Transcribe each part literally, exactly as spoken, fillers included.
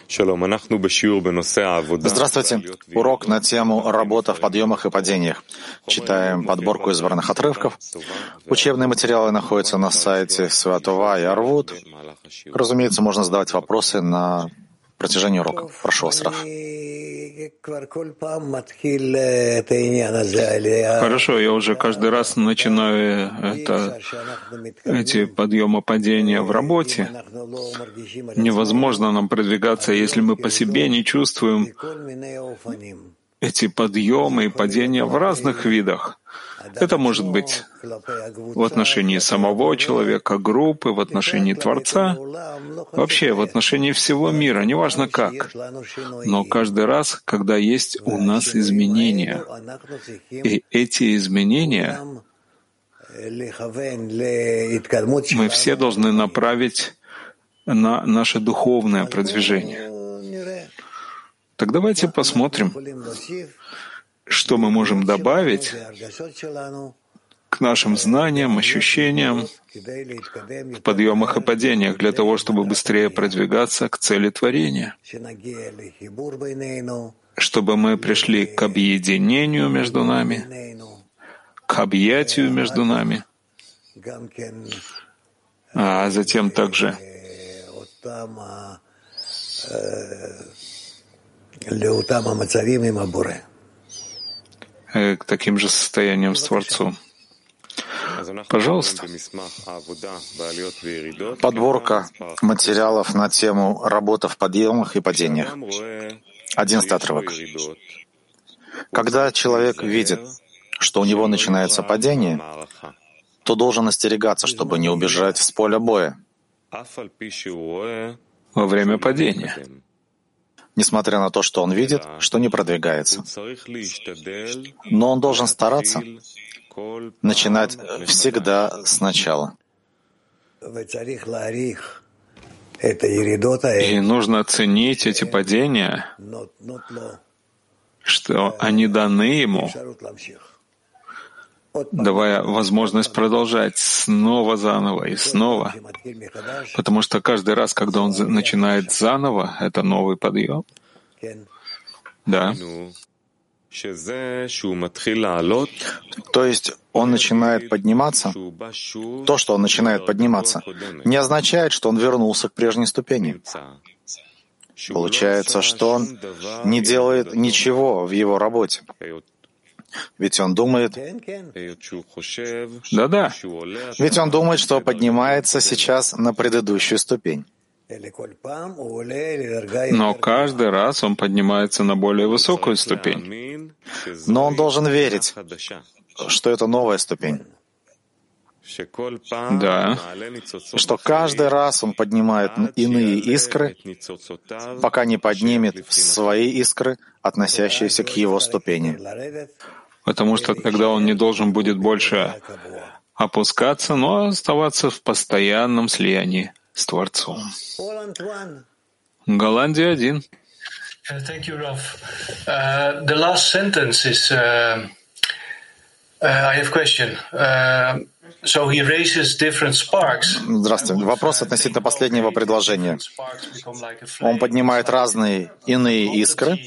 Здравствуйте. Урок на тему «Работа в подъемах и падениях». Читаем подборку избранных отрывков. Учебные материалы находятся на сайте Святова и Арвуд. Разумеется, можно задавать вопросы на протяжении урока. Прошу вас, Раф. Хорошо, я уже каждый раз начинаю это, эти подъемы-падения в работе. Невозможно нам продвигаться, если мы по себе не чувствуем эти подъемы и падения в разных видах. Это может быть в отношении самого человека, группы, в отношении Творца, вообще в отношении всего мира, неважно как. Но каждый раз, когда есть у нас изменения, и эти изменения мы все должны направить на наше духовное продвижение. Так давайте посмотрим, что мы можем добавить к нашим знаниям, ощущениям в подъемах и падениях для того, чтобы быстрее продвигаться к цели творения, чтобы мы пришли к объединению между нами, к объятию между нами, а затем также к таким же состояниям с Творцом. Пожалуйста. Подборка материалов на тему «Работа в подъемах и падениях». Одиннадцатый отрывок. Когда человек видит, что у него начинается падение, то должен остерегаться, чтобы не убежать с поля боя во время падения, несмотря на то, что он видит, что не продвигается. Но он должен стараться начинать всегда сначала. И нужно ценить эти падения, что они даны ему, давая возможность продолжать снова заново и снова, потому что каждый раз, когда он начинает заново, это новый подъем. Да. То есть он начинает подниматься. То, что он начинает подниматься, не означает, что он вернулся к прежней ступени. Получается, что он не делает ничего в его работе. Ведь он думает, да-да, ведь он думает, что поднимается сейчас на предыдущую ступень. Но каждый раз он поднимается на более высокую ступень. Но он должен верить, что это новая ступень. Да. Что каждый раз он поднимает иные искры, пока не поднимет свои искры, относящиеся к его ступени. Потому что тогда он не должен будет больше опускаться, но оставаться в постоянном слиянии с Творцом. Голландия один. Thank you, Raf. Uh, the last sentence is. Uh, uh, I have a question. Uh, so he raises different sparks. Здравствуйте. Вопрос относительно последнего предложения. Он поднимает разные иные искры.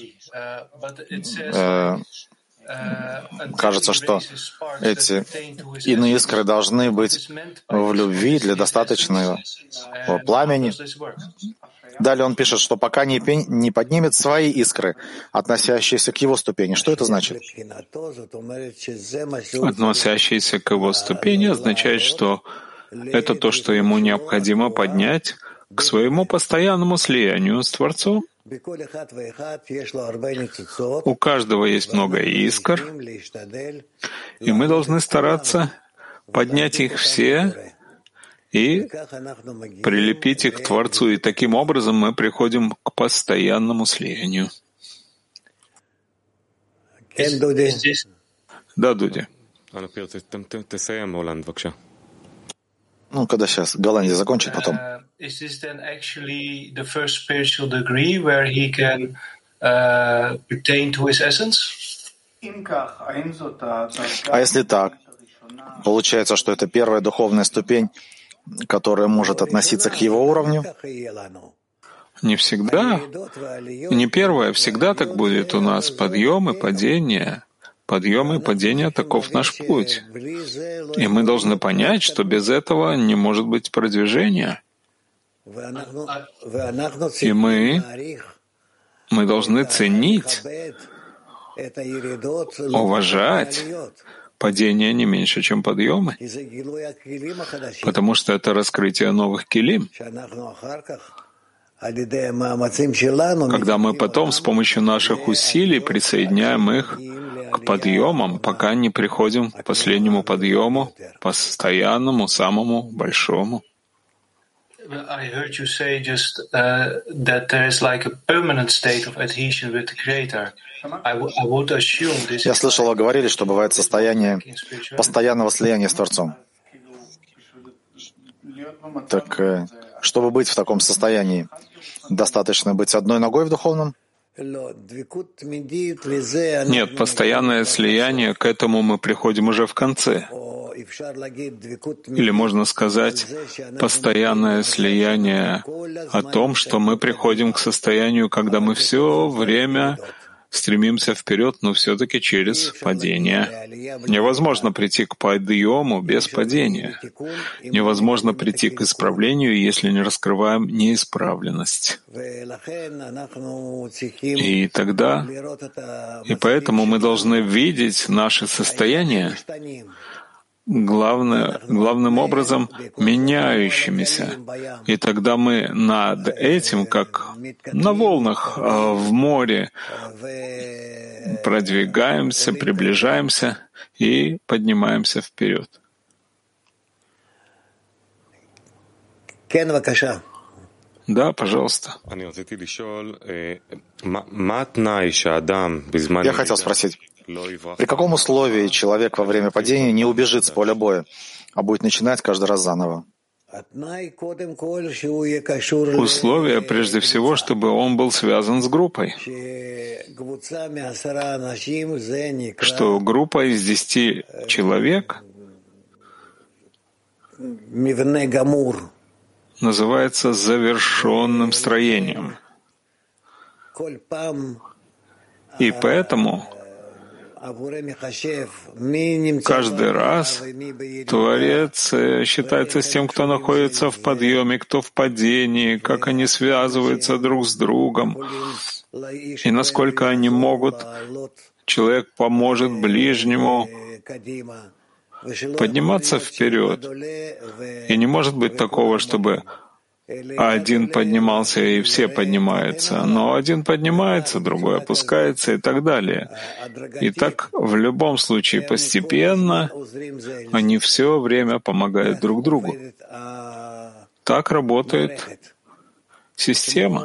Кажется, что эти иные искры должны быть в любви для достаточного пламени. Далее он пишет, что пока не, пень, не поднимет свои искры, относящиеся к его ступени. Что это значит? Относящиеся к его ступени означает, что это то, что ему необходимо поднять к своему постоянному слиянию с Творцом. У каждого есть много искр, и мы должны стараться поднять их все и прилепить их к Творцу, и таким образом мы приходим к постоянному слиянию. Да, Дуди. Ну, когда сейчас Голландия закончит, потом. Is this then actually the first spiritual degree where he can uh, pertain to his essence? А если так, получается, что это первая духовная ступень, которая может относиться к его уровню? Не всегда, не первое, всегда так будет у нас. Подъем и падение. Подъем и падение — таков наш путь. И мы должны понять, что без этого не может быть продвижения. И мы, мы должны ценить, уважать падение не меньше, чем подъемы, потому что это раскрытие новых килим, когда мы потом с помощью наших усилий присоединяем их к подъемам, пока не приходим к последнему подъему, постоянному, самому большому. I heard you say just uh, that there is like a permanent state of adhesion with the Creator. I, w- I would assume this. Я слышал, вы говорили, что бывает состояние постоянного слияния с Творцом. Так, э, чтобы быть в таком состоянии, достаточно быть одной ногой в духовном? Нет, постоянное слияние, к этому мы приходим уже в конце. Или можно сказать, постоянное слияние о том, что мы приходим к состоянию, когда мы все время стремимся вперед, но все-таки через падение. Невозможно прийти к подъему без падения. Невозможно прийти к исправлению, если не раскрываем неисправленность. И тогда, и поэтому мы должны видеть наши состояния Главное, главным образом меняющимися. И тогда мы над этим, как на волнах в море, продвигаемся, приближаемся и поднимаемся вперед. Да, пожалуйста. Я хотел спросить, при каком условии человек во время падения не убежит с поля боя, а будет начинать каждый раз заново? Условие, прежде всего, чтобы он был связан с группой. Что группа из десяти человек называется завершенным строением. И поэтому каждый раз Творец считается с тем, кто находится в подъеме, кто в падении, как они связываются друг с другом, и насколько они могут, человек поможет ближнему подниматься вперед. И не может быть такого, чтобы один поднимался и все поднимаются, но один поднимается, другой опускается и так далее. И так в любом случае постепенно они все время помогают друг другу. Так работает система,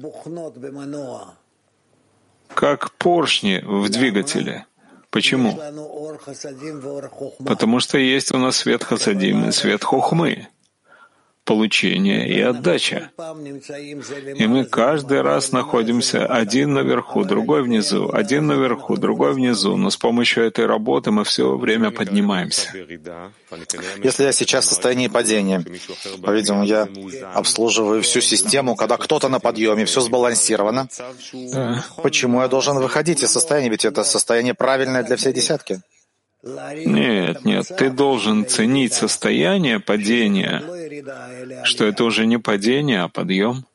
как поршни в двигателе. Почему? Потому что есть у нас свет хасадим и свет хохмы, получение и отдача. И мы каждый раз находимся один наверху, другой внизу, один наверху, другой внизу, но с помощью этой работы мы все время поднимаемся. Если я сейчас в состоянии падения, по-видимому, я обслуживаю всю систему, когда кто-то на подъеме, все сбалансировано, Да. почему я должен выходить из состояния? Ведь это состояние правильное для всей десятки. Нет, нет, ты должен ценить состояние падения, что это уже не падение, а подъем.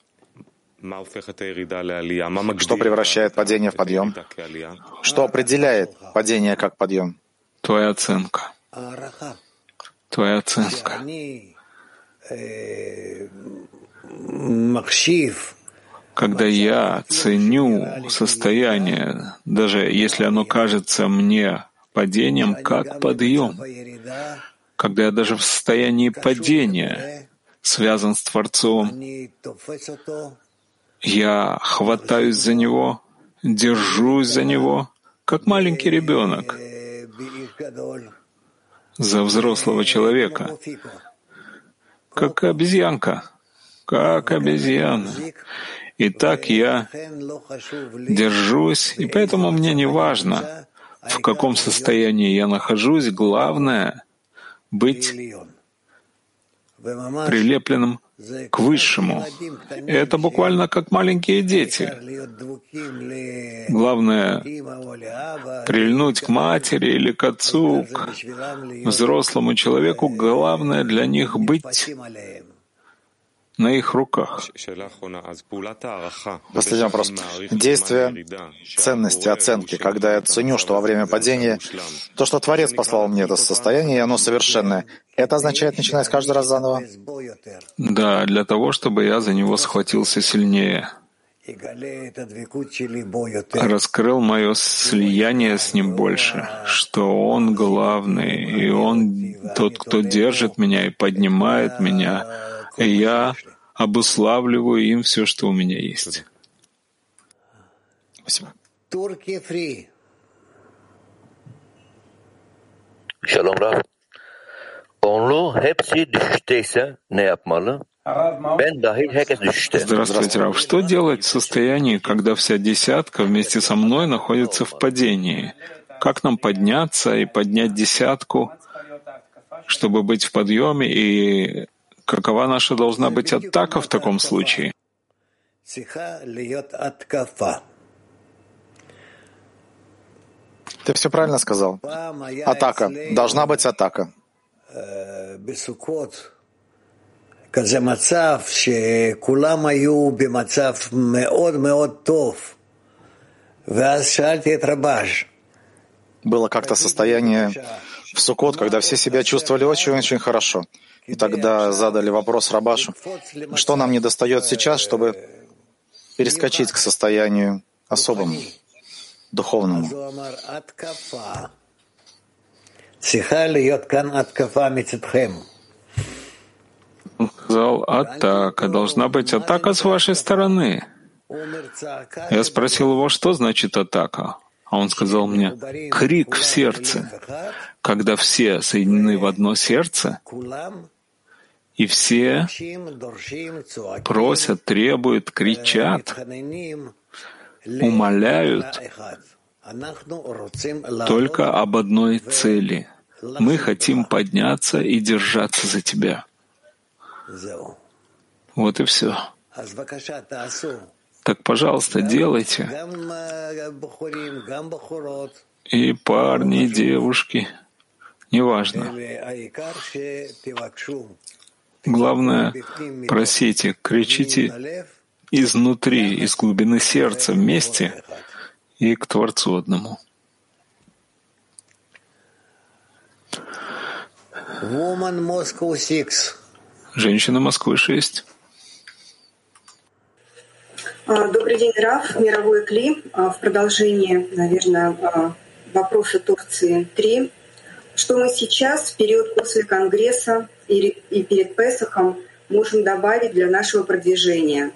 Что превращает падение в подъем? Что определяет падение как подъем? Твоя оценка. Твоя оценка. Когда я ценю состояние, даже если оно кажется мне падением, как подъем, когда я даже в состоянии падения связан с Творцом, я хватаюсь за него, держусь за него, как маленький ребенок, за взрослого человека, как обезьянка, как обезьяна. И так я держусь, и поэтому мне не важно, в каком состоянии я нахожусь, главное — быть прилепленным к Высшему. Это буквально как маленькие дети. Главное — прильнуть к матери или к отцу, к взрослому человеку. Главное для них быть на их руках. Последний вопрос. Действие ценности, оценки. Когда я ценю, что во время падения то, что Творец послал мне это состояние, и оно совершенное, это означает начинать каждый раз заново? Да, для того, чтобы я за него схватился сильнее, раскрыл мое слияние с ним больше, что он главный, и он тот, кто держит меня и поднимает меня, и я обуславливаю им все, что у меня есть. Спасибо. Shalom Rav. Onlu hepsi düşüşteyse ne yapmalı? Ben dahil herkes düşüşte. Здравствуйте, Рав. Что делать в состоянии, когда вся десятка вместе со мной находится в падении? Как нам подняться и поднять десятку, чтобы быть в подъеме, и какова наша должна быть атака в таком случае? Ты все правильно сказал. Атака. Должна быть атака. Было как-то состояние в Суккот, когда все себя чувствовали очень-очень хорошо. И тогда задали вопрос Рабашу, что нам недостает сейчас, чтобы перескочить к состоянию особому, духовному. Он сказал, атака. Должна быть атака с вашей стороны. Я спросил его, что значит атака? А он сказал мне, крик в сердце. Когда все соединены в одно сердце, и все просят, требуют, кричат, умоляют только об одной цели. Мы хотим подняться и держаться за тебя. Вот и все. Так, пожалуйста, делайте. И парни, и девушки, неважно. Главное, просите, кричите изнутри, из глубины сердца вместе и к Творцу одному. Женщина Москвы шесть. Добрый день, Рав, мировой Кли. В продолжение, наверное, вопроса Турции три. Что мы сейчас, в период после Конгресса и перед Песахом, можем добавить для нашего продвижения?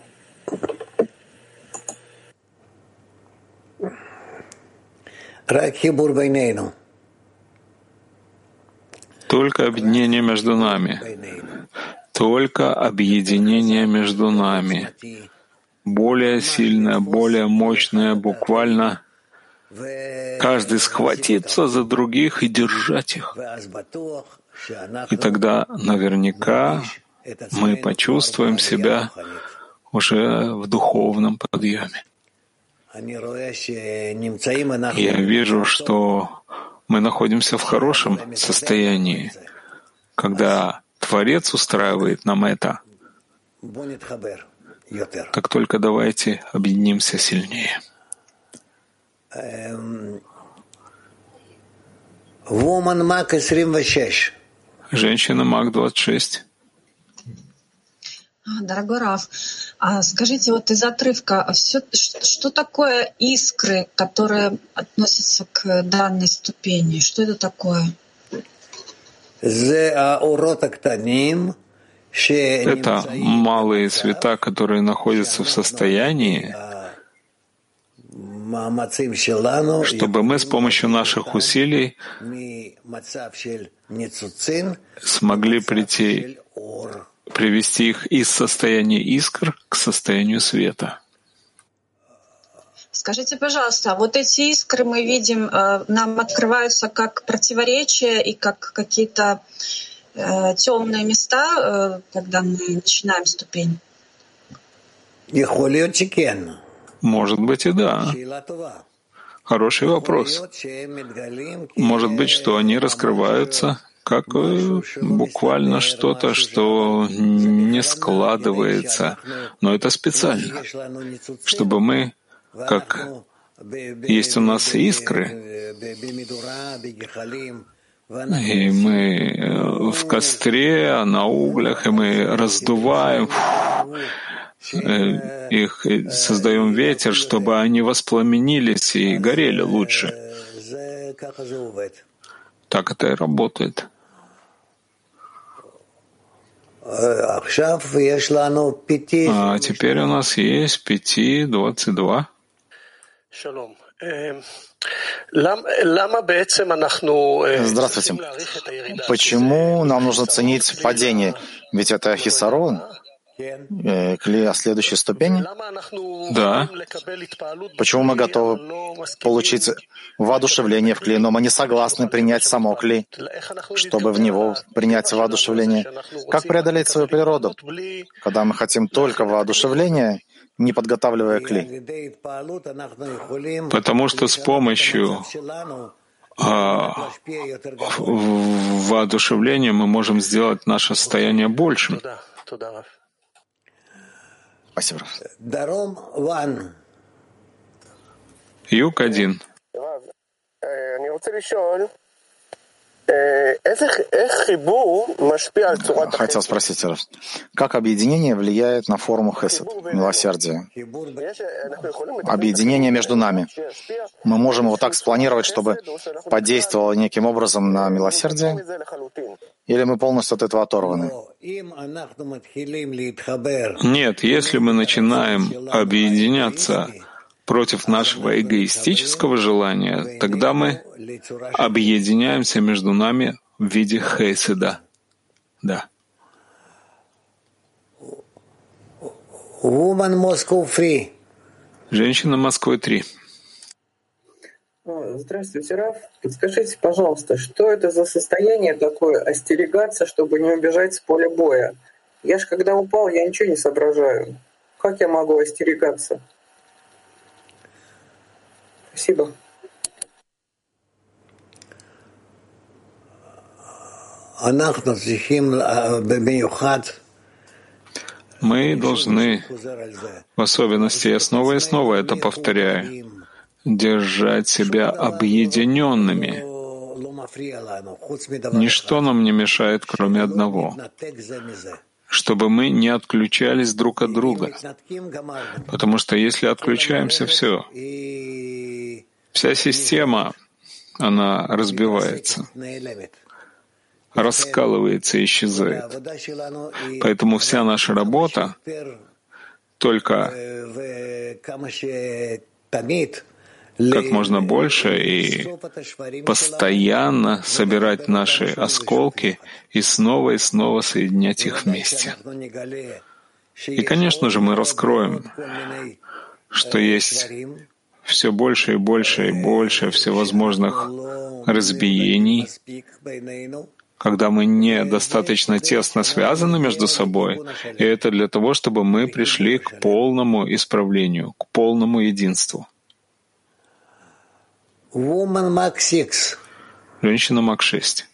Только объединение между нами. Только объединение между нами. Более сильное, более мощное, буквально каждый схватиться за других и держать их. И тогда наверняка мы почувствуем себя уже в духовном подъеме. Я вижу, что мы находимся в хорошем состоянии, когда Творец устраивает нам это. Так только давайте объединимся сильнее. Женщина Мак двадцать шесть. Дорогой Рав, а скажите, вот из отрывка, все, что такое искры, которые относятся к данной ступени? Что это такое? Это малые света, которые находятся в состоянии, чтобы мы с помощью наших усилий смогли прийти, привести их из состояния искр к состоянию света. Скажите, пожалуйста, вот эти искры мы видим, нам открываются как противоречия и как какие-то э, темные места, э, когда мы начинаем ступень? Может быть и да. Хороший вопрос. Может быть, что они раскрываются как буквально что-то, что не складывается, но это специально, чтобы мы, как есть у нас искры, и мы в костре, на углях, и мы раздуваем их, и создаем ветер, чтобы они воспламенились и горели лучше. Так это и работает. А теперь у нас есть пяти двадцать два. Здравствуйте. Почему нам нужно ценить падение? Ведь это хисарон, кли о следующей ступени. Да. Почему мы готовы получить воодушевление в кли, но мы не согласны принять само кли, чтобы в него принять воодушевление? Как преодолеть свою природу, когда мы хотим только воодушевления, не подготавливая кли? Потому что с помощью а, воодушевления мы можем сделать наше состояние большим. Спасибо. Юг один. Хотел спросить, как объединение влияет на форму хесед, милосердия? Объединение между нами. Мы можем его так спланировать, чтобы подействовало неким образом на милосердие? Или мы полностью от этого оторваны? Нет, если мы начинаем объединяться против нашего эгоистического желания, тогда мы объединяемся между нами в виде хеседа. Да. Женщина Москвы три. Здравствуйте, Раф. Подскажите, пожалуйста, что это за состояние такое остерегаться, чтобы не убежать с поля боя? Я ж когда упал, я ничего не соображаю. Как я могу остерегаться? Спасибо. Мы должны, в особенности, я снова и снова это повторяю, держать себя объединенными. Ничто нам не мешает, кроме одного, чтобы мы не отключались друг от друга. Потому что если отключаемся, все, вся система, она разбивается, раскалывается, исчезает. Поэтому вся наша работа только как можно больше и постоянно собирать наши осколки и снова и снова соединять их вместе. И, конечно же, мы раскроем, что есть все больше и больше и больше всевозможных разбиений, когда мы недостаточно тесно связаны между собой, и это для того, чтобы мы пришли к полному исправлению, к полному единству. Женщина Мак шесть.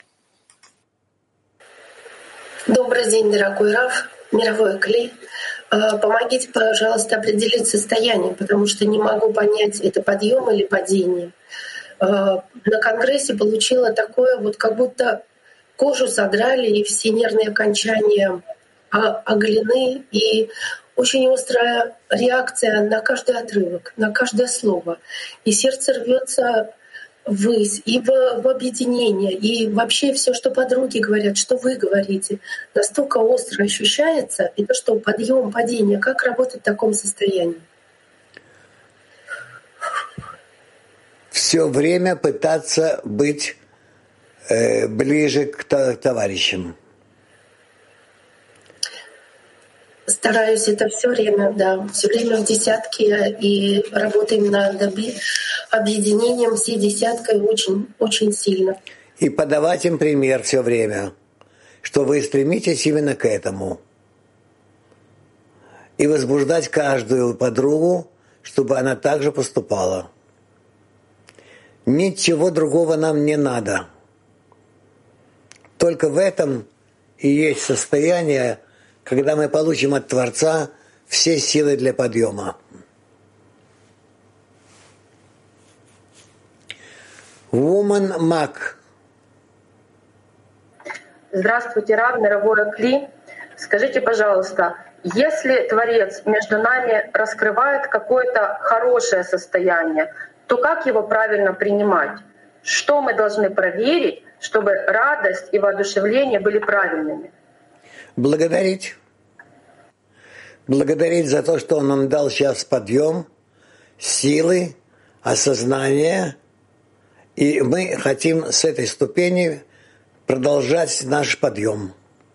Добрый день, дорогой Раф, мировой Кли. Помогите, пожалуйста, определить состояние, потому что не могу понять, это подъем или падение. На Конгрессе получила такое, вот как будто кожу содрали, и все нервные окончания оголены, и очень острая реакция на каждый отрывок, на каждое слово. И сердце рвется ввысь, и в, в объединение, и вообще все, что подруги говорят, что вы говорите, настолько остро ощущается. И то, что подъем, падение, как работать в таком состоянии? Все время пытаться быть э, ближе к товарищам. Стараюсь это все время, да, все время в десятке и работаем над объединением всей десяткой очень, очень сильно. И подавать им пример все время. что вы стремитесь именно к этому. И возбуждать каждую подругу, чтобы она также поступала. Ничего другого нам не надо. Только в этом и есть состояние, когда мы получим от Творца все силы для подъема. Woman Mac. Здравствуйте, Рав, мировое Кли. Скажите, пожалуйста, если Творец между нами раскрывает какое-то хорошее состояние, то как его правильно принимать? Что мы должны проверить, чтобы радость и воодушевление были правильными? Благодарить. Благодарить за то, что Он нам дал сейчас подъем, силы, осознание. И мы хотим с этой ступени продолжать наш подъем.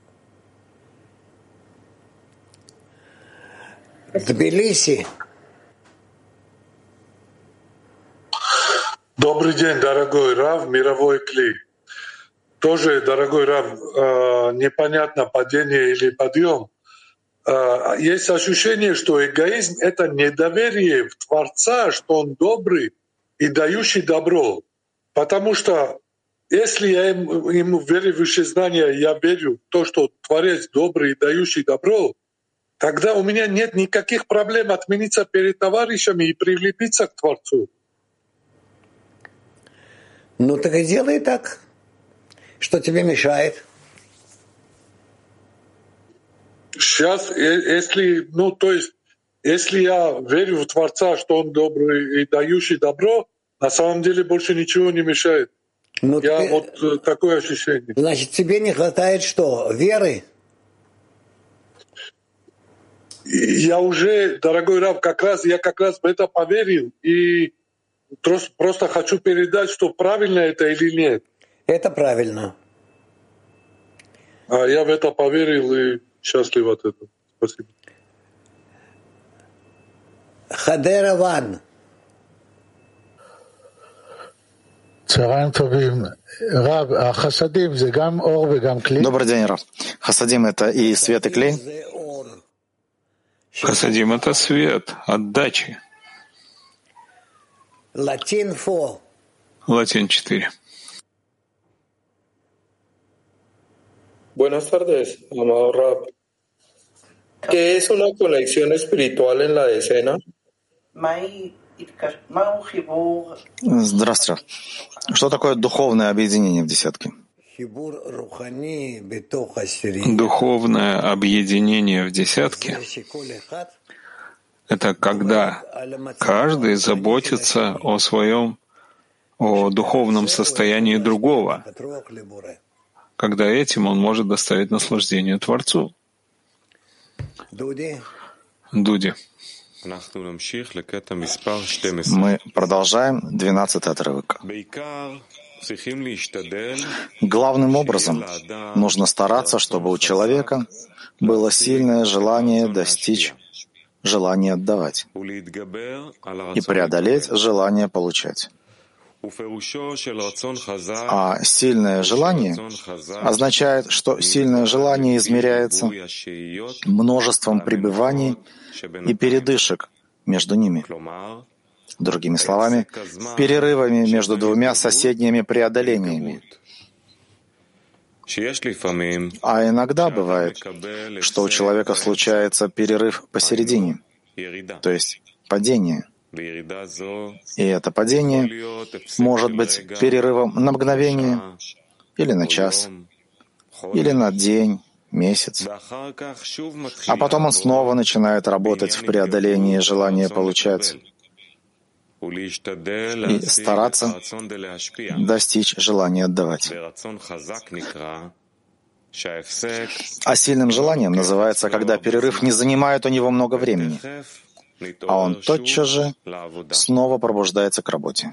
Тбилиси. Добрый день, дорогой Рав, мировой Кли. Тоже, дорогой Рав, непонятно, падение или подъем. Есть ощущение, что эгоизм — это недоверие в Творца, что Он добрый и дающий добро. Потому что если я ему, ему верю в высшее знание, я верю в то, что Творец добрый и дающий добро, тогда у меня нет никаких проблем отмениться перед товарищами и прилепиться к Творцу. Ну так и делай так. Что тебе мешает? Сейчас, если, ну, то есть, если я верю в Творца, что Он добрый и дающий добро, на самом деле больше ничего не мешает. Ну, я ты... вот такое ощущение. Значит, тебе не хватает что? Веры? Я уже, дорогой Рав, как раз я как раз в это поверил и просто, просто хочу передать, что правильно это или нет. Это правильно. А я в это поверил и счастлив от этого. Спасибо. Хадера Ван. Добрый день, Рав. Хасадим — это и свет, и клей? Хасадим — это свет, отдачи. Латин четыре. Латин четыре. Buenas tardes, amado Rab. ¿Qué es una conexión espiritual en la decena? Здравствуйте. Что такое духовное объединение в десятке? Духовное объединение в десятке — это когда каждый заботится о своем, о духовном состоянии другого, когда этим он может доставить наслаждение Творцу. Дуди. Мы продолжаем двенадцатый отрывок. Главным образом нужно стараться, чтобы у человека было сильное желание достичь желания отдавать и преодолеть желание получать. А сильное желание означает, что сильное желание измеряется множеством пребываний и передышек между ними. Другими словами, перерывами между двумя соседними преодолениями. А иногда бывает, что у человека случается перерыв посередине, то есть падение. И это падение может быть перерывом на мгновение, или на час, или на день, месяц. А потом он снова начинает работать в преодолении желания получать и стараться достичь желания отдавать. А сильным желанием называется, когда перерыв не занимает у него много времени, а он тотчас же снова пробуждается к работе.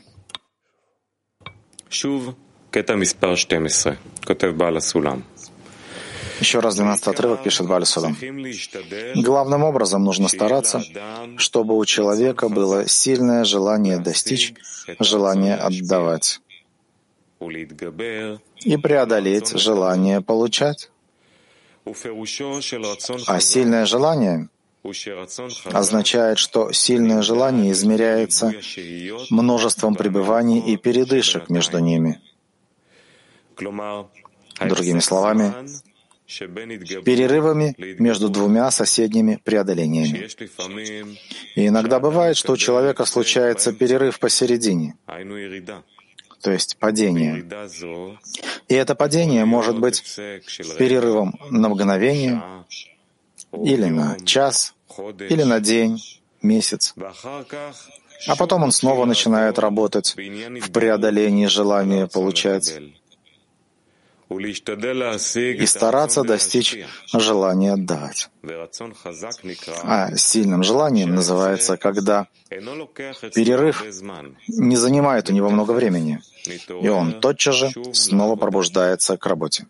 Еще раз двенадцатый отрывок пишет Бааль Сулам. Главным образом нужно стараться, чтобы у человека было сильное желание достичь, желание отдавать и преодолеть желание получать. А сильное желание означает, что сильное желание измеряется множеством пребываний и передышек между ними. Другими словами, перерывами между двумя соседними преодолениями. И иногда бывает, что у человека случается перерыв посередине, то есть падение. И это падение может быть перерывом на мгновение, или на час, или на день, месяц. А потом он снова начинает работать в преодолении желания получать и стараться достичь желания отдавать. А сильным желанием называется, когда перерыв не занимает у него много времени, и он тотчас же снова пробуждается к работе.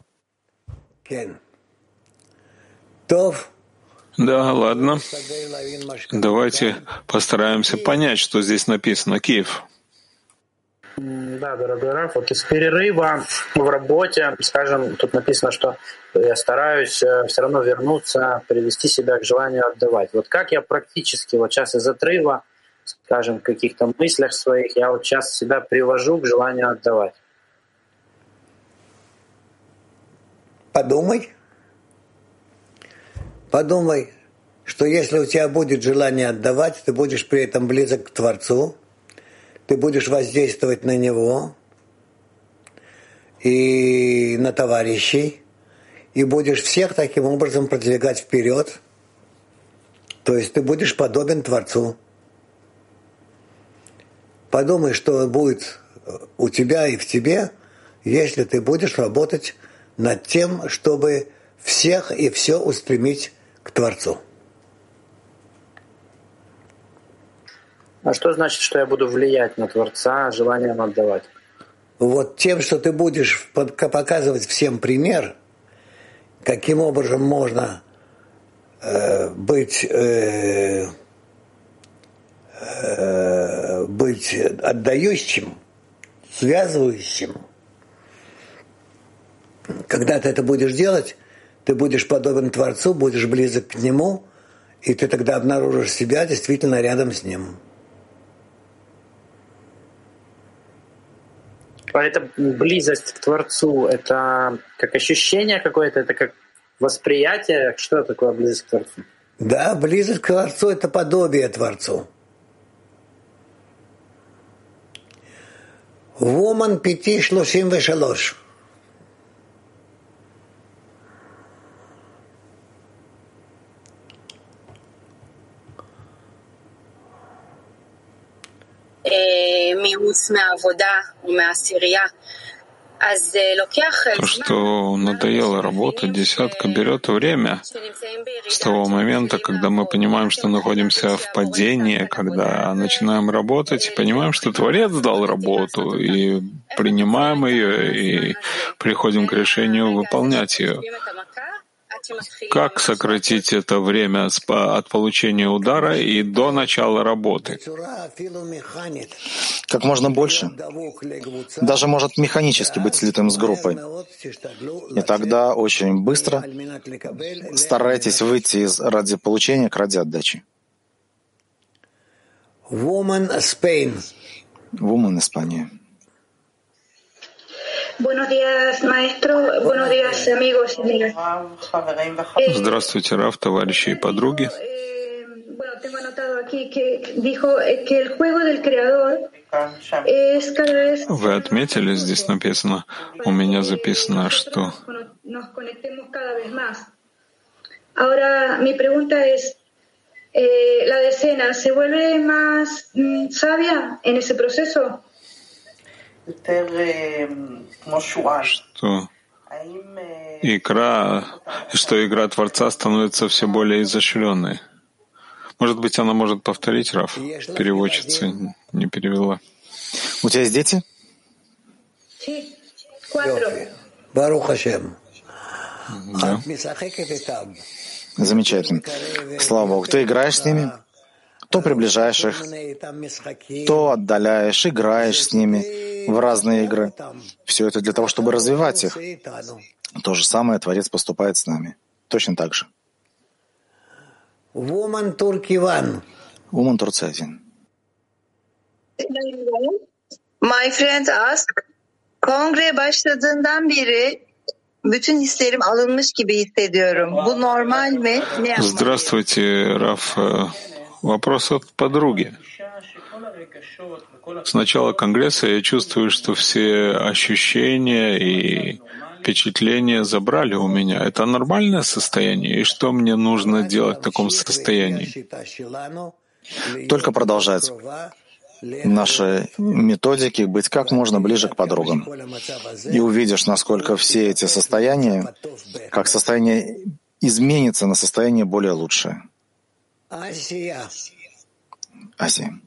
Да, ладно. Давайте постараемся понять, что здесь написано. Киев. Да, дорогой Раф, вот из перерыва в работе, скажем, тут написано, что я стараюсь все равно вернуться, привести себя к желанию отдавать. Вот как я практически вот сейчас из отрыва, скажем, в каких-то мыслях своих, я вот сейчас себя привожу к желанию отдавать? Подумай. Подумай, что если у тебя будет желание отдавать, ты будешь при этом близок к Творцу, ты будешь воздействовать на Него и на товарищей, и будешь всех таким образом продвигать вперед. То есть ты будешь подобен Творцу. Подумай, что будет у тебя и в тебе, если ты будешь работать над тем, чтобы всех и все устремить к Творцу. А что значит, что я буду влиять на Творца желанием отдавать? Вот тем, что ты будешь показывать всем пример, каким образом можно э, быть, э, э, быть отдающим, связывающим. Когда ты это будешь делать, ты будешь подобен Творцу, будешь близок к Нему, и ты тогда обнаружишь себя действительно рядом с Ним. А эта близость к Творцу, это как ощущение какое-то, это как восприятие? Что такое близость к Творцу? Да, близость к Творцу — это подобие Творцу. Вуман пяти шлушим вешалош. מיאוס מהעבודה ומהעשירייה. То, что надоело работать, десятка берет время с того момента, когда мы понимаем, что находимся в падении, когда начинаем работать, понимаем, что Творец дал работу, и принимаем ее, и приходим к решению выполнять ее. Как сократить это время от получения удара и до начала работы? Как можно больше. Даже может механически быть слитым с группой. И тогда очень быстро старайтесь выйти из ради получения к ради отдачи. Woman Spain. Woman Испания. Buenos días, maestro. Buenos días, amigos y amigas. Здравствуйте, Раф, товарищи и подруги. Bueno, tengo anotado aquí que dijo que el juego del creador es cada vez. Вы отметили, здесь написано, у меня записано, что. Nos conectemos cada vez más. Ahora, mi pregunta es, eh, ¿la decena se vuelve más mm, sabia en ese proceso? Что игра, что игра Творца становится все более изощренной. Может быть, она может повторить, Раф? Переводчица не перевела. У тебя есть дети? Барух Хашем. Да. Замечательно. Слава Богу. Ты играешь с ними? То приближаешь их, то отдаляешь, играешь с ними, в разные игры. Все это для того, чтобы развивать их. То же самое Творец поступает с нами. Точно так же. Woman Turkey One. Woman Турция один. My friend asked, kongre başladığından beri bütün hislerim alınmış gibi hissediyorum. Bu normal mi? Ne yapmalıyım? Здравствуйте, Раф. Вопрос от подруги. С начала Конгресса я чувствую, что все ощущения и впечатления забрали у меня. Это нормальное состояние? И что мне нужно делать в таком состоянии? Только продолжать наши методики, быть как можно ближе к подругам. И увидишь, насколько все эти состояния, как состояние изменится на состояние более лучшее. Азия.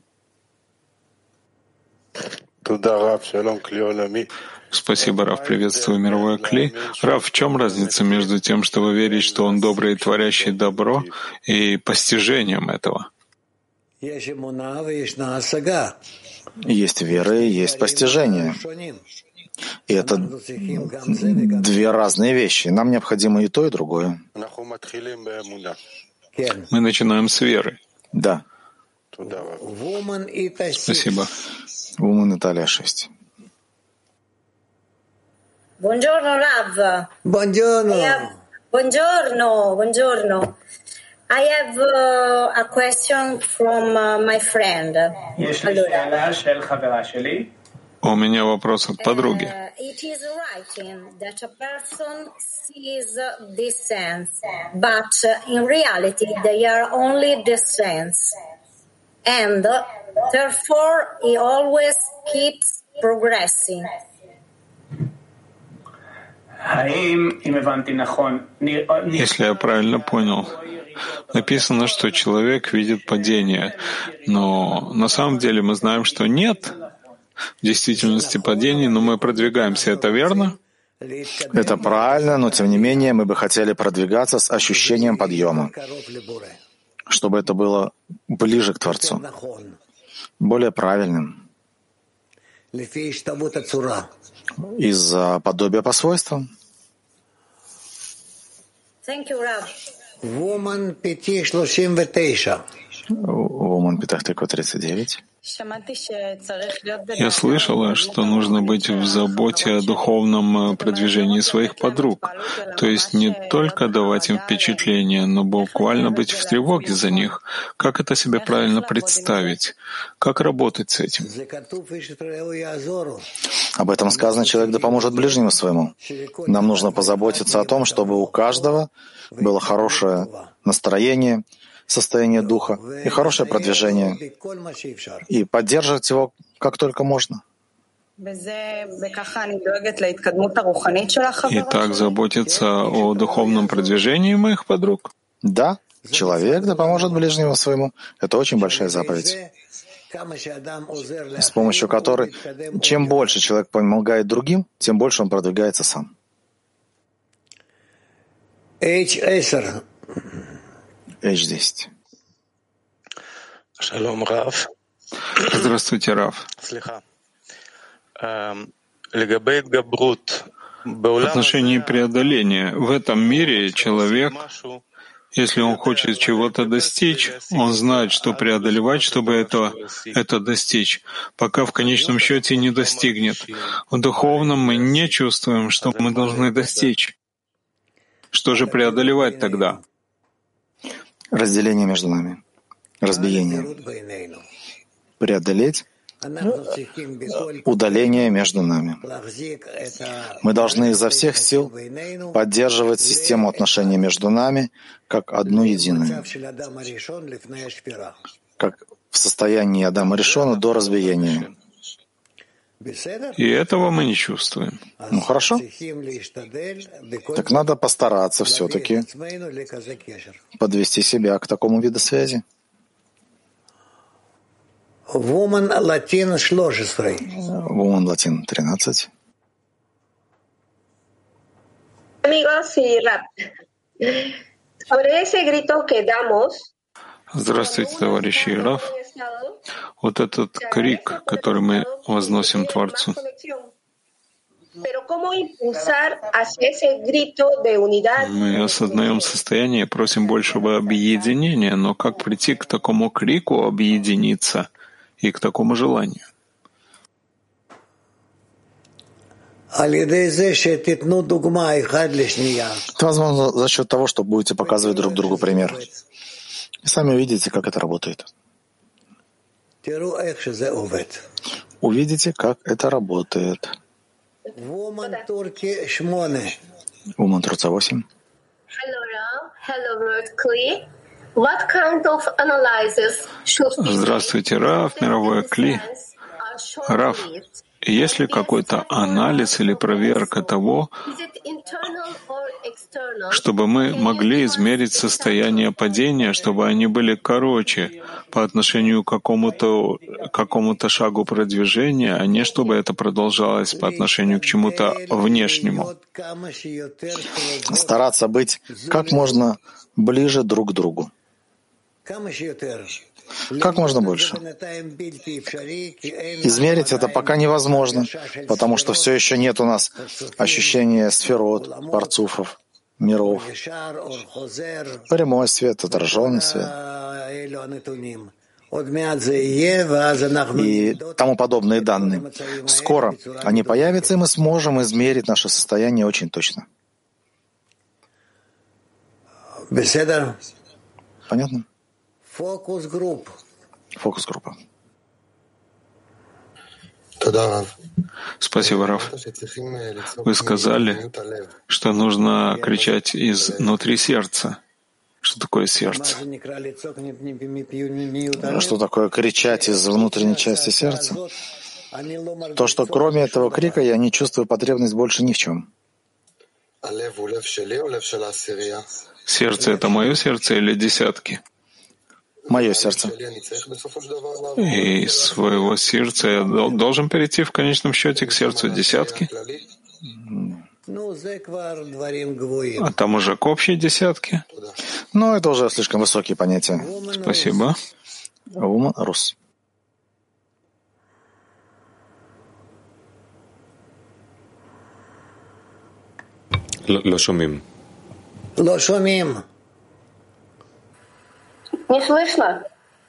Спасибо, Раф. Приветствую, мировой Кли. Раф, в чем разница между тем, чтобы верить, что он добрый и творящий добро, и постижением этого? Есть вера и есть постижение. И это две разные вещи. Нам необходимо и то, и другое. Мы начинаем с веры. Да. Спасибо. Woman Italia шесть. Buongiorno Rav. Buongiorno. I have, buongiorno, buongiorno. I have uh, a question from uh, my friend. Allora, У меня вопрос от подруги. uh, it is writing that a person sees this sense, but uh, in reality they are only the sense. And uh, therefore he always keeps progressing. Если я правильно понял, написано, что человек видит падение, но на самом деле мы знаем, что нет в действительности падений, но мы продвигаемся. Это верно? Это правильно, но тем не менее мы бы хотели продвигаться с ощущением подъема, чтобы это было ближе к Творцу, более правильным, из-за подобия по свойствам. Thank you, Rav. Woman пять тридцать девять. Woman Петах Тыква тридцать девять. Я слышала, что нужно быть в заботе о духовном продвижении своих подруг, то есть не только давать им впечатления, но буквально быть в тревоге за них. Как это себе правильно представить? Как работать с этим? Об этом сказано, человек да поможет ближнему своему. Нам нужно позаботиться о том, чтобы у каждого было хорошее настроение, состояние духа и хорошее продвижение, и поддерживать его как только можно. И так заботиться о духовном продвижении моих подруг? Да, человек да поможет ближнему своему. Это очень большая заповедь, с помощью которой чем больше человек помогает другим, тем больше он продвигается сам. эйч десять. эйч десять. Здравствуйте, Раф. В отношении преодоления в этом мире человек, если он хочет чего-то достичь, он знает, что преодолевать, чтобы это, это достичь, пока в конечном счете не достигнет. В духовном мы не чувствуем, что мы должны достичь. Что же преодолевать тогда? Разделение между нами, разбиение. Преодолеть удаление между нами. Мы должны изо всех сил поддерживать систему отношений между нами как одну единую, как в состоянии Адама Ришона до разбиения. И этого мы не чувствуем. Ну хорошо. Так надо постараться все-таки подвести себя к такому виду связи. Woman Latin тринадцать. Woman Latin тринадцать. Amigos y rap. Sobre ese grito que damos, Здравствуйте, товарищи Раф. Вот этот крик, который мы возносим Творцу. Мы осознаем состояние и просим большего объединения, но как прийти к такому крику объединиться и к такому желанию? Это возможно за счет того, что будете показывать друг другу пример. И сами увидите, как это работает. Увидите, как это работает. Уман Турция восемь. Здравствуйте, Рав, мировое Кли. Рав, есть ли какой-то анализ или проверка того, чтобы мы могли измерить состояние падения, чтобы они были короче по отношению к какому-то, какому-то шагу продвижения, а не чтобы это продолжалось по отношению к чему-то внешнему? Стараться быть как можно ближе друг к другу. Как можно больше. Измерить это пока невозможно, потому что все еще нет у нас ощущения сферот, парцуфов, миров, прямой свет, отраженный свет и тому подобные данные. Скоро они появятся, и мы сможем измерить наше состояние очень точно. Понятно? Фокус-группа. Фокус-группа. Спасибо, Раф. Вы сказали, что нужно кричать изнутри сердца. Что такое сердце? Что такое кричать из внутренней части сердца? То, что кроме этого крика я не чувствую потребность больше ни в чем. Сердце — это мое сердце или десятки? Мое сердце. И из своего сердца я должен перейти в конечном счете к сердцу десятки? А там уже к общей десятке? Ну, это уже слишком высокие понятия. Спасибо. Уман Рус. לא שומעים. לא שומעים. Не слышно?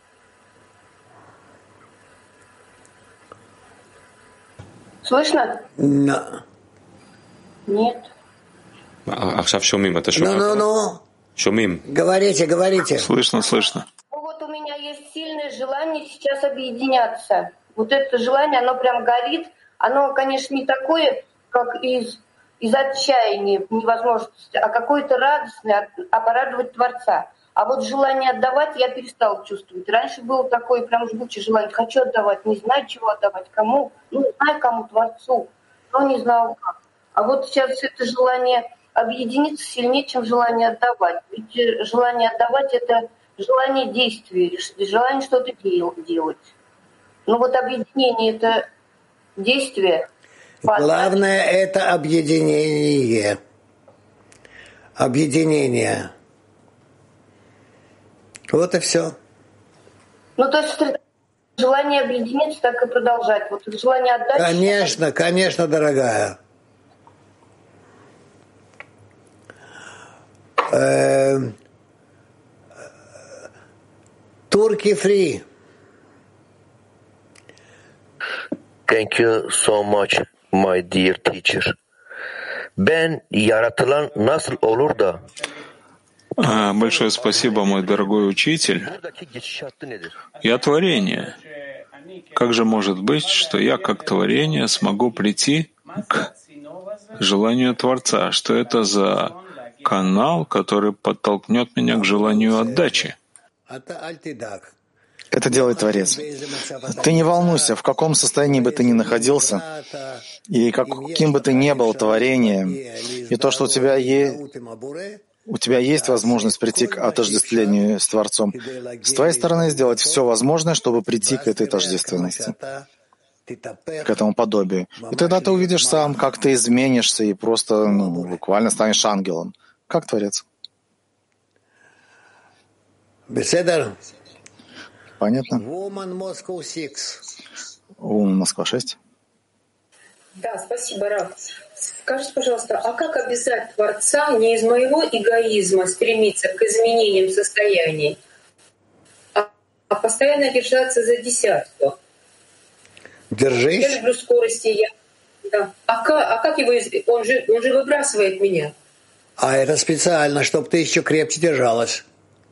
Слышно? No. Нет. עכשיו שומעים, אתה שומע? Ну, ну, ну. שומעים. Говорите, говорите. Слышно, слышно. Ну вот у меня есть сильное желание сейчас объединяться. Вот это желание, оно прям горит. Оно, конечно, не такое, как из, из отчаяния, невозможности, а какое-то радостное, а порадовать Творца. А вот желание отдавать я перестала чувствовать. Раньше было такое прям жгучее желание. Хочу отдавать, не знаю, чего отдавать, кому. Ну, знаю, кому, Творцу, но не знала как. А вот сейчас это желание объединиться сильнее, чем желание отдавать. Ведь желание отдавать — это желание действия, желание что-то делать. Ну вот объединение — это действие. Главное — это объединение. Объединение. Вот и все. Ну, то есть желание объединиться, так и продолжать. Вот желание отдать. Конечно, конечно, дорогая. Turkey free. Thank you so much, my dear teacher. Ben yaratılan nasıl olur da? Большое спасибо, мой дорогой учитель. Я творение. Как же может быть, что я, как творение, смогу прийти к желанию Творца? Что это за канал, который подтолкнет меня к желанию отдачи? Это делает Творец. Ты не волнуйся, в каком состоянии бы ты ни находился, и каким бы ты ни был творением, и то, что у тебя есть, у тебя есть возможность прийти к отождествлению с Творцом. С твоей стороны сделать все возможное, чтобы прийти к этой тождественности, к этому подобию. И тогда ты увидишь сам, как ты изменишься и просто ну, буквально станешь ангелом, как Творец. Понятно? Woman Москва шесть. Да, спасибо, Раф. Скажите, пожалуйста, а как обязать Творца не из моего эгоизма стремиться к изменениям состояний, а, а постоянно держаться за десятку? Держись. Я люблю скорости, я... Да. А, как, а как его... Из... Он же, он же выбрасывает меня. А это специально, чтобы ты еще крепче держалась.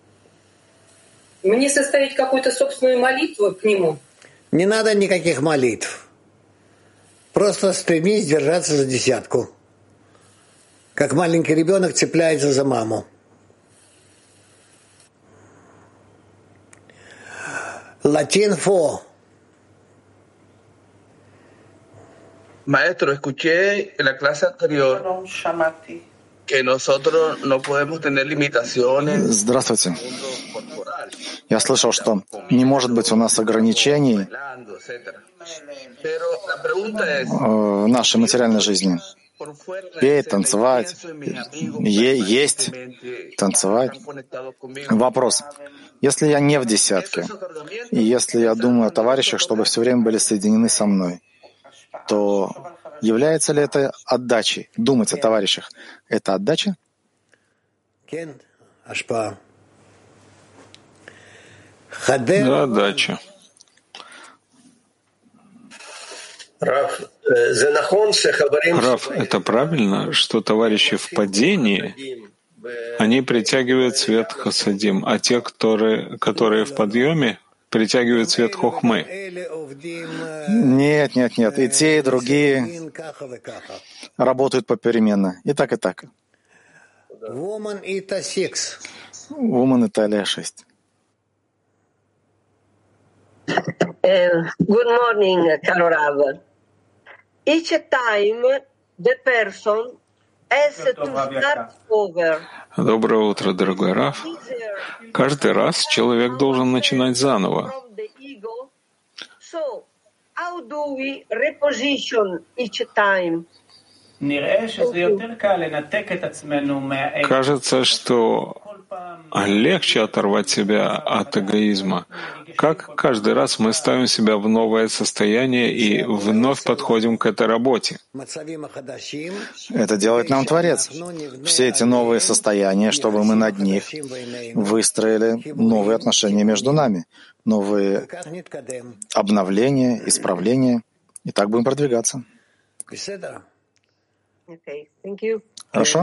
Мне составить какую-то собственную молитву к нему? Не надо никаких молитв. Просто стремись держаться за десятку. Как маленький ребенок цепляется за маму. Latin four. Maestro, escuché en la clase anterior que nosotros no podemos tener limitaciones. Здравствуйте. Я слышал, что не может быть у нас ограничений в нашей материальной жизни. Петь, танцевать, е- есть, танцевать. Вопрос. Если я не в десятке, и если я думаю о товарищах, чтобы все время были соединены со мной, то является ли это отдачей? Думать о товарищах — это отдача? Да, отдача. Раф, это правильно, что товарищи в падении, они притягивают свет хасадим, а те, которые, которые в подъеме, притягивают свет хохмы. Нет, нет, нет. И те, и другие работают попеременно. И так, и так. Woman Ita six. Woman Italia шесть. Good morning, caro Rav. Each time the person has to start over. Доброе утро, дорогой Раф. Каждый раз человек должен начинать заново. So, how do we reposition each time? Кажется, что легче оторвать себя от эгоизма. Как каждый раз мы ставим себя в новое состояние и вновь подходим к этой работе. Это делает нам Творец. Все эти новые состояния, чтобы мы над них выстроили новые отношения между нами, новые обновления, исправления, и так будем продвигаться. Okay, thank you. Хорошо?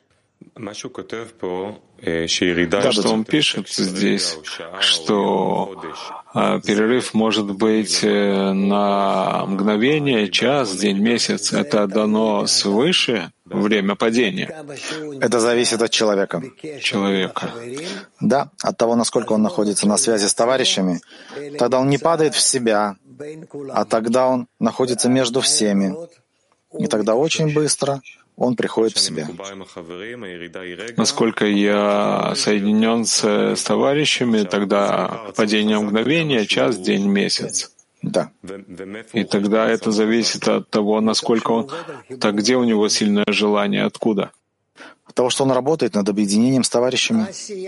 Да, что он пишет здесь, что а, перерыв может быть на мгновение, час, день, месяц. Это дано свыше время падения. Это зависит от человека. Человека. Да, от того, насколько он находится на связи с товарищами. Тогда он не падает в себя, а тогда он находится между всеми. И тогда очень быстро он приходит в себя. Насколько я соединен с, с товарищами, тогда падение мгновения, час, день, месяц. Да. И тогда это зависит от того, насколько он... Так где у него сильное желание, откуда? От того, что он работает над объединением с товарищами.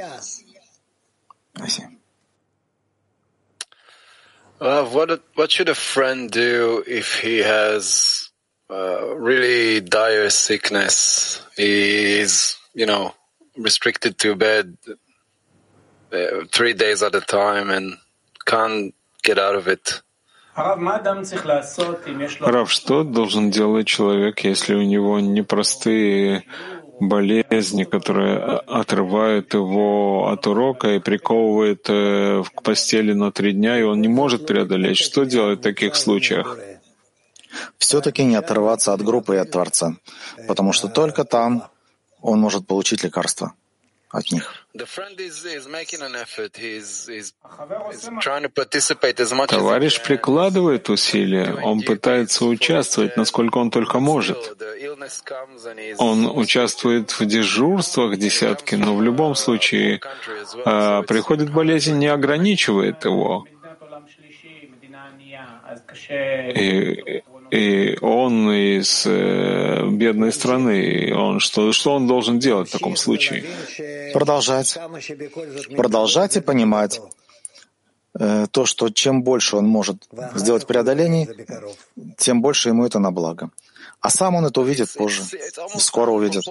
Uh, what, what should a friend do if he has Uh, really dire sickness? He is, you know, restricted to bed uh, three days at a time and can't get out of it. Рав, что должен делать человек, если у него непростые болезни, которые отрывают его от урока и приковывают э, к постели на три дня, и он не может преодолеть? Что делать в таких случаях? Все-таки не оторваться от группы и от Творца, потому что только там он может получить лекарство от них. Товарищ прикладывает усилия, он пытается участвовать, насколько он только может. Он участвует в дежурствах десятки, но в любом случае э, приходит болезнь, не ограничивает его. И, и он из э, бедной страны, он что, что он должен делать в таком случае? Продолжать. Продолжать и понимать, то, что чем больше он может сделать преодолений, тем больше ему это на благо. А сам он это увидит позже, скоро увидит.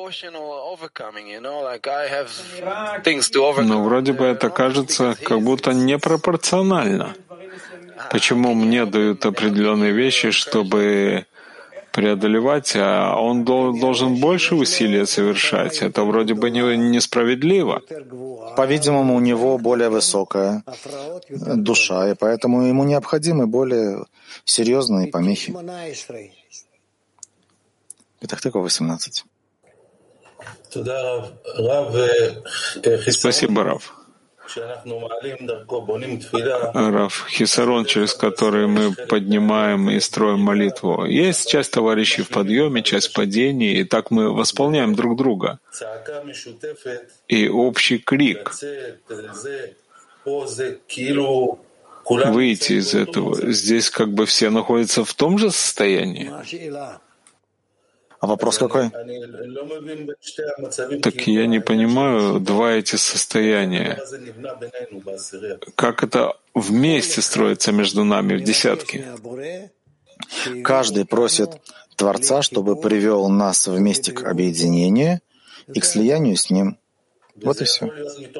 Но вроде бы это кажется как будто непропорционально. Почему мне дают определенные вещи, чтобы преодолевать, а он должен больше усилий совершать? Это вроде бы несправедливо. По-видимому, у него более высокая душа, и поэтому ему необходимы более серьезные помехи. Петахтикова, восемнадцать. Спасибо, Рав. Рав, хисарон, через который мы поднимаем и строим молитву. Есть часть товарищей в подъеме, часть в падении, и так мы восполняем друг друга. И общий крик. Выйти из этого. Здесь как бы все находятся в том же состоянии. А вопрос какой? Так я не понимаю два эти состояния. Как это вместе строится между нами в десятке? Каждый просит Творца, чтобы привел нас вместе к объединению и к слиянию с Ним. Вот и все.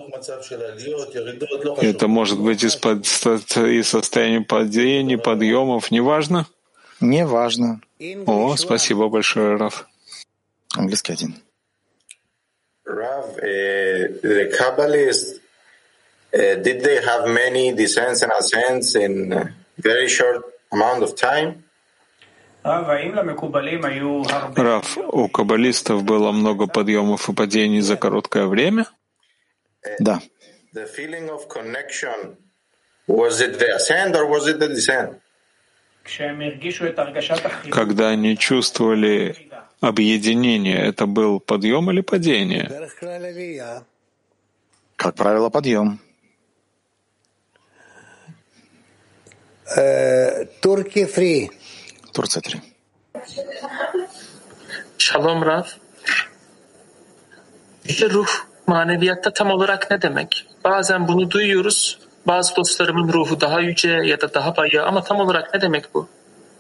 Это может быть из-под из состояния падений, подъемов, неважно? Неважно. О, спасибо большое, Рав. Английский один. Rav, uh, the Kabbalists, uh, did they have many descents and ascents in a very short amount of time? Рав, у каббалистов было много подъемов и падений за короткое время? Да. The feeling of connection, was it the ascent or was it the descent? Когда они чувствовали объединение, это был подъем или падение? Как правило, подъем. Турки фри. Турция три. Shalom Rav. İşte ruh maneviyatta tam olarak ne demek? Bazen bunu duyuyoruz. Bazı dostlarımın ruhu daha yüce ya da daha bayı ama tam olarak ne demek bu?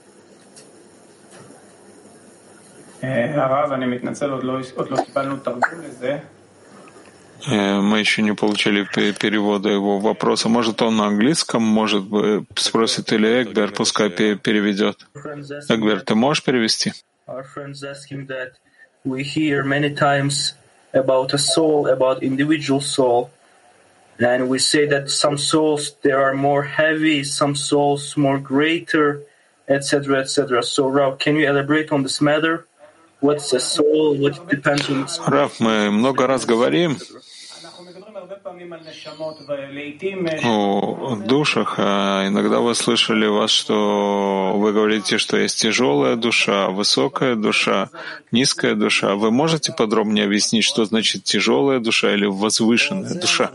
הרב, אני מתנצל, עוד לא קיבלנו תרגום לזה. Мы еще не получили перевода его вопроса. Может, он на английском, может, спросит или Эгбер, пускай переведет. Эгбер, ты можешь перевести? Our friends ask him that we hear many times about a soul, about individual soul, and we say that some souls they are more heavy, some souls more greater, et cetera, et cetera. So, Rav, can you elaborate on this matter? What's a soul? What depends on its... Рав, мы много раз говорим о душах, а иногда вы слышали вас, что вы говорите, что есть тяжелая душа, высокая душа, низкая душа. Вы можете подробнее объяснить, что значит тяжелая душа или возвышенная душа?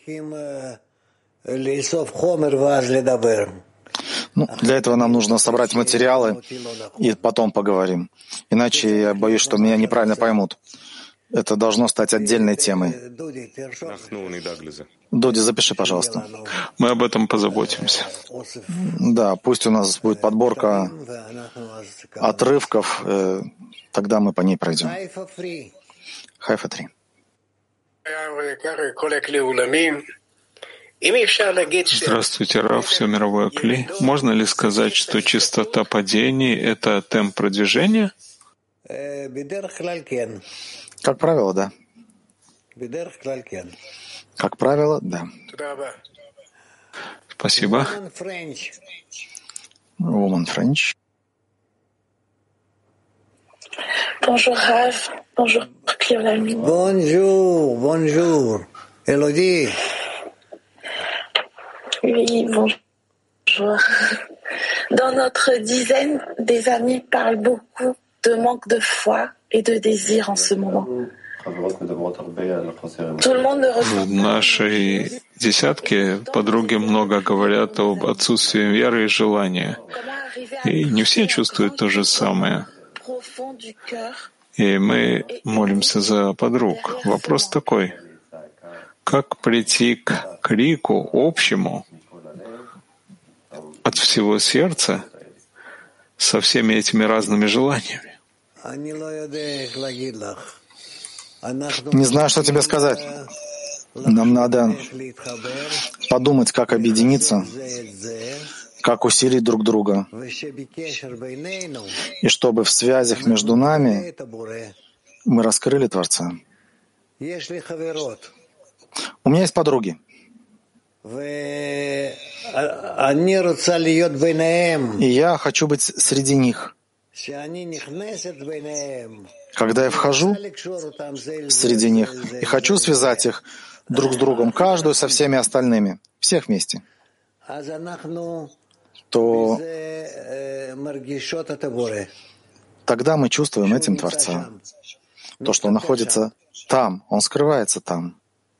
Ну, для этого нам нужно собрать материалы и потом поговорим. Иначе я боюсь, что меня неправильно поймут. Это должно стать отдельной темой. Доди, запиши, пожалуйста. Мы об этом позаботимся. Да, пусть у нас будет подборка отрывков, э, тогда мы по ней пройдем. Хайфа три. Здравствуйте, Рав, все мировое Кли. Можно ли сказать, что частота падений — это темп продвижения? Как правило, да. Как правило, да. Спасибо. Woman French. Bonjour, Rav. Bonjour, Cléolami. Bonjour, bonjour. Elodie. Oui, bonjour. Dans notre dizaine, des amis parlent beaucoup de manque de foi et de désir en ce moment. Tout le monde ne ressent. В нашей десятке подруги много говорят об отсутствии веры и желания. И не все чувствуют то же самое. И мы молимся за подруг. Вопрос такой. Как прийти к крику общему от всего сердца со всеми этими разными желаниями. Не знаю, что тебе сказать. Нам надо подумать, как объединиться, как усилить друг друга, и чтобы в связях между нами мы раскрыли Творца. У меня есть подруги. И я хочу быть среди них. Когда я вхожу среди них и хочу связать их друг с другом, каждую со всеми остальными, всех вместе, то тогда мы чувствуем этим Творца. То, что Он находится там, Он скрывается там.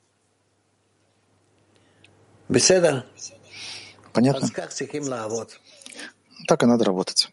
Понятно? Так и надо работать.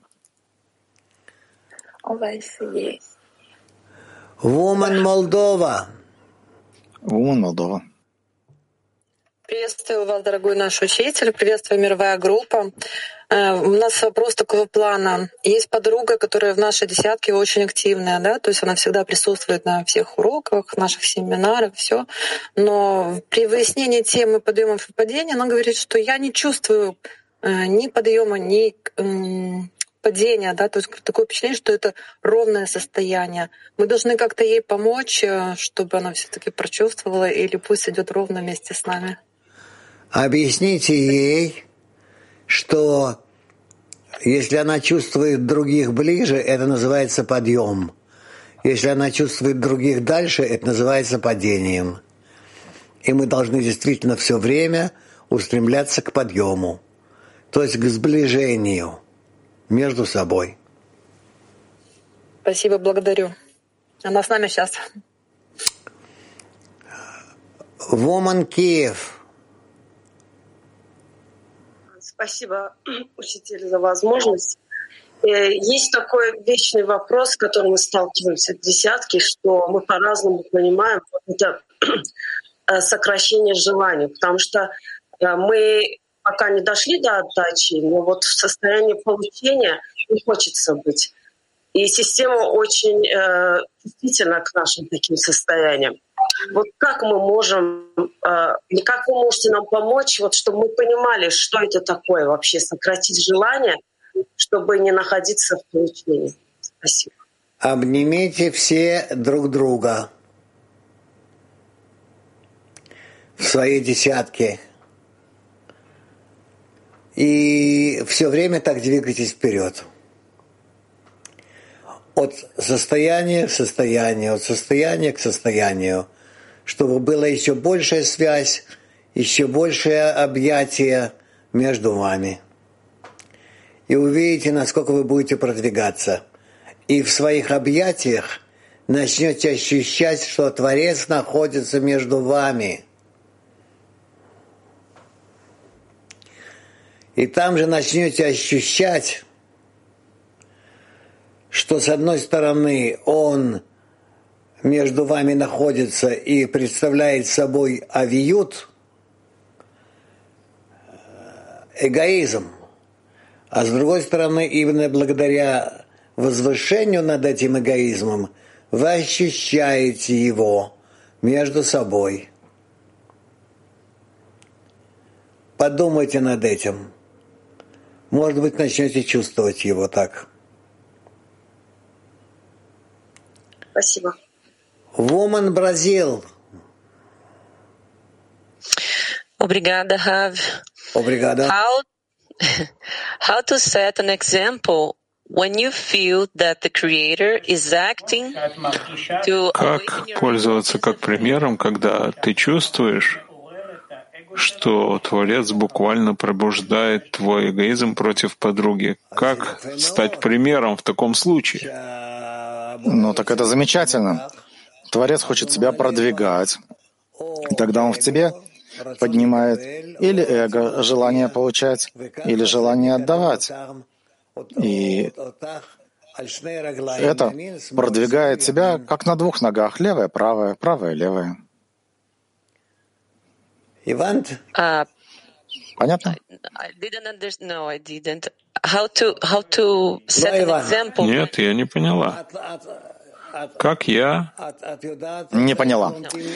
Woman Moldova. Woman Moldova. Приветствую вас, дорогой наш учитель. Приветствую, мировая группа. У нас вопрос такого плана. Есть подруга, которая в нашей десятке очень активная, да, то есть она всегда присутствует на всех уроках, наших семинарах, все. Но при выяснении темы подъемов и падений она говорит, что я не чувствую ни подъема, ни падения, да, то есть такое впечатление, что это ровное состояние. Мы должны как-то ей помочь, чтобы она все-таки прочувствовала, или пусть идет ровно вместе с нами. Объясните ей, что если она чувствует других ближе, это называется подъем. Если она чувствует других дальше, это называется падением. И мы должны действительно все время устремляться к подъему, то есть к сближению между собой. Спасибо, благодарю. Она с нами сейчас. Woman Киев. Спасибо, учитель, за возможность. Есть такой вечный вопрос, с которым мы сталкиваемся в десятке, что мы по-разному понимаем это сокращение желаний, потому что мы пока не дошли до отдачи, но вот в состоянии получения не хочется быть. И система очень э, чувствительна к нашим таким состояниям. Вот как мы можем, э, и как вы можете нам помочь, вот, чтобы мы понимали, что это такое вообще, сократить желание, чтобы не находиться в получении? Спасибо. Обнимите все друг друга в своей десятке. И все время так двигайтесь вперед. От состояния к состоянию, от состояния к состоянию, чтобы была еще большая связь, еще большее объятие между вами. И увидите, насколько вы будете продвигаться. И в своих объятиях начнете ощущать, что Творец находится между вами. И там же начнете ощущать, что с одной стороны Он между вами находится и представляет собой авиют, эгоизм, а с другой стороны, именно благодаря возвышению над этим эгоизмом вы ощущаете его между собой. Подумайте над этим. Может быть, начнете чувствовать его так. Спасибо. Woman Brazil. Obrigada, Rav. Obrigada. How, how to set an example when you feel that the Creator is acting to... Как пользоваться как примером, когда ты чувствуешь, что Творец буквально пробуждает твой эгоизм против подруги? Как стать примером в таком случае? Ну, так это замечательно. Творец хочет тебя продвигать. И тогда он в тебе поднимает или эго, желание получать, или желание отдавать. И это продвигает тебя как на двух ногах. Левая, правая, правая, левая. Ивант? А, Понятно? Нет, я не поняла. Как я? Не поняла.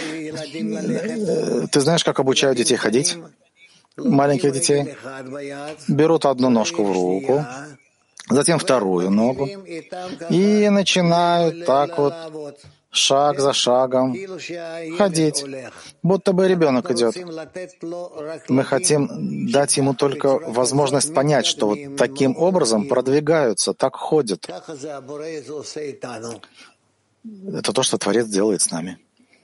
Ты знаешь, как обучают детей ходить? Маленьких детей. Берут одну ножку в руку, затем вторую ногу, и начинают так вот, шаг за шагом, ходить, будто бы ребенок идет. Мы хотим дать ему только возможность понять, что вот таким образом продвигаются, так ходят. Это то, что Творец делает с нами.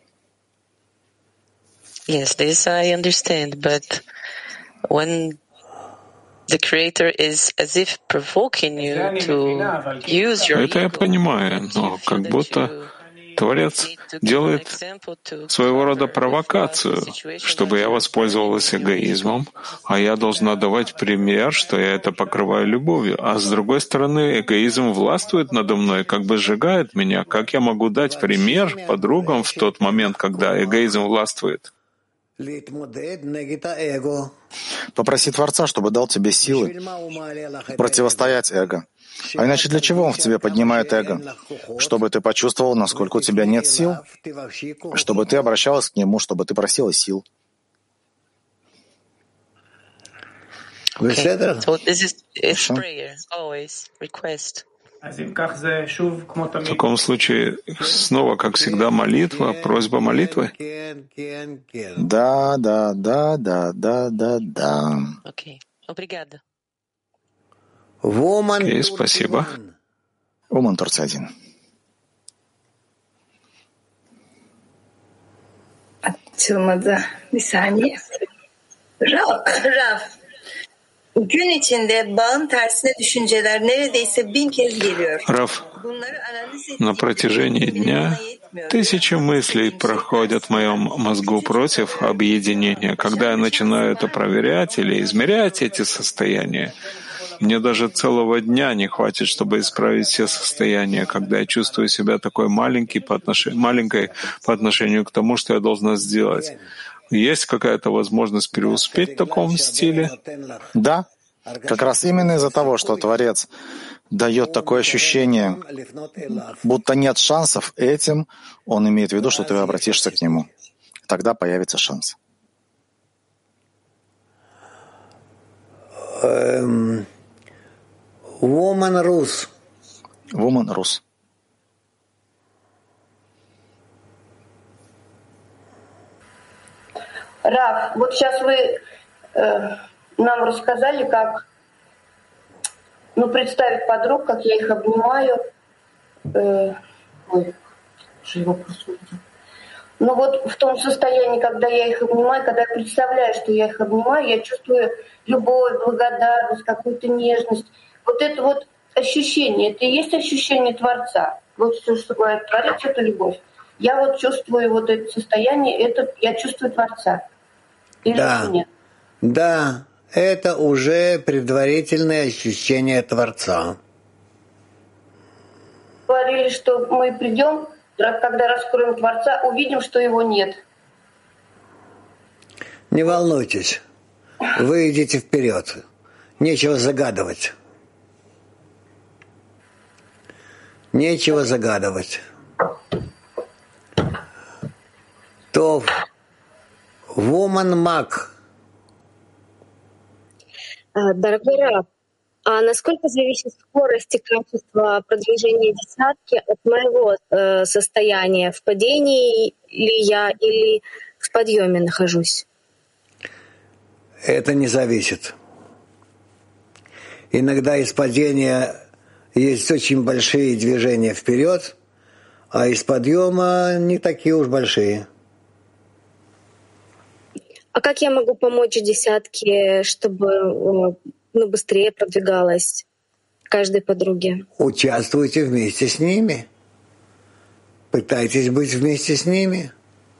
Yes, this I understand, but when the Creator is as if provoking you to use your Это я понимаю, но как будто Творец делает своего рода провокацию, чтобы я воспользовалась эгоизмом, а я должна давать пример, что я это покрываю любовью. А с другой стороны, эгоизм властвует надо мной, как бы сжигает меня. Как я могу дать пример подругам в тот момент, когда эгоизм властвует? Попроси Творца, чтобы дал тебе силы противостоять эго. А иначе для чего он в тебе поднимает эго? Чтобы ты почувствовал, насколько у тебя нет сил, чтобы ты обращалась к нему, чтобы ты просила сил. Okay. So this is it's prayer, always request. В таком случае снова, как всегда, молитва, просьба молитвы. Да, да, да, да, да, да, да. Окей, obrigada. Окей, спасибо. Уман Турция один. Açılmadı. Bir saniye. Raf, Raf. Gün içinde bağın tersine düşünceler neredeyse bin kez geliyor. Раф, на протяжении дня тысячи мыслей проходят в моем мозгу против объединения. Когда я начинаю это проверять или измерять эти состояния, мне даже целого дня не хватит, чтобы исправить все состояния, когда я чувствую себя такой маленький по отнош... маленькой по отношению к тому, что я должна сделать. Есть какая-то возможность преуспеть в таком стиле? Да, как раз именно из-за того, что Творец дает такое ощущение, будто нет шансов, этим он имеет в виду, что ты обратишься к нему. Тогда появится шанс. Woman Rus. Woman Rus. Раф, вот сейчас вы э, нам рассказали, как ну, представить подруг, как я их обнимаю. Э, ой, что его просто... Ну вот в том состоянии, когда я их обнимаю, когда я представляю, что я их обнимаю, я чувствую любовь, благодарность, какую-то нежность. Вот это вот ощущение, это и есть ощущение Творца. Вот все, что говорит Творец, это любовь. Я вот чувствую вот это состояние, это я чувствую Творца. Или да. нет? Да, это уже предварительное ощущение Творца. Говорили, что мы придем, когда раскроем Творца, увидим, что его нет. Не волнуйтесь, вы идите вперед. Нечего загадывать. Нечего загадывать. То Woman Маг. Дорогой Раф, а насколько зависит скорость и качество продвижения десятки от моего э, состояния? В падении ли я или в подъеме нахожусь? Это не зависит. Иногда из падения есть очень большие движения вперед, а из подъема не такие уж большие. А как я могу помочь десятке, чтобы ну, быстрее продвигалась каждой подруге? Участвуйте вместе с ними. Пытайтесь быть вместе с ними.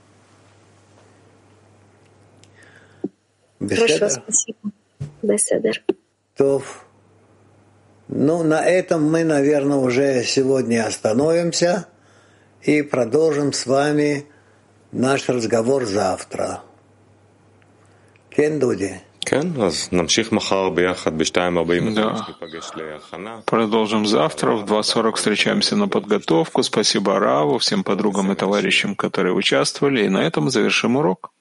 Хорошо, спасибо. Беседер. То, ну, на этом мы, наверное, уже сегодня остановимся и продолжим с вами наш разговор завтра. Кен Дуди. Да. Продолжим завтра. В два сорок встречаемся на подготовку. Спасибо Раву, всем подругам и товарищам, которые участвовали. И на этом завершим урок.